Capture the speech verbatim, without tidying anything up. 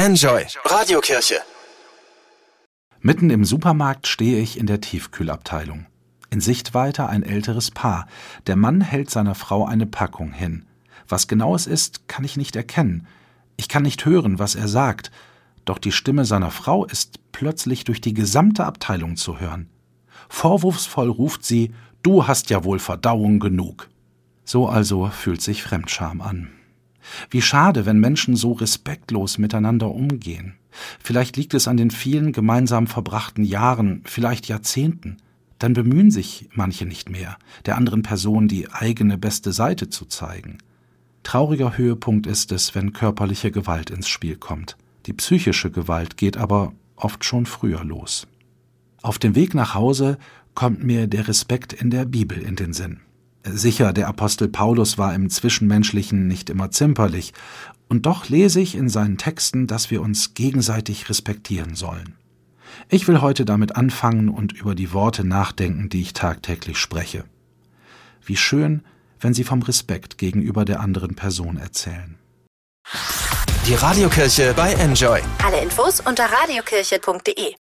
Enjoy Radiokirche. Mitten im Supermarkt stehe ich in der Tiefkühlabteilung. In Sichtweite ein älteres Paar. Der Mann hält seiner Frau eine Packung hin. Was genau es ist, kann ich nicht erkennen. Ich kann nicht hören, was er sagt. Doch die Stimme seiner Frau ist plötzlich durch die gesamte Abteilung zu hören. Vorwurfsvoll ruft sie: »Du hast ja wohl Verdauung genug.« So also fühlt sich Fremdscham an. Wie schade, wenn Menschen so respektlos miteinander umgehen. Vielleicht liegt es an den vielen gemeinsam verbrachten Jahren, vielleicht Jahrzehnten. Dann bemühen sich manche nicht mehr, der anderen Person die eigene beste Seite zu zeigen. Trauriger Höhepunkt ist es, wenn körperliche Gewalt ins Spiel kommt. Die psychische Gewalt geht aber oft schon früher los. Auf dem Weg nach Hause kommt mir der Respekt in der Bibel in den Sinn. Sicher, der Apostel Paulus war im Zwischenmenschlichen nicht immer zimperlich, und doch lese ich in seinen Texten, dass wir uns gegenseitig respektieren sollen. Ich will heute damit anfangen und über die Worte nachdenken, die ich tagtäglich spreche. Wie schön, wenn Sie vom Respekt gegenüber der anderen Person erzählen. Die Radiokirche bei Enjoy. Alle Infos unter radiokirche punkt de.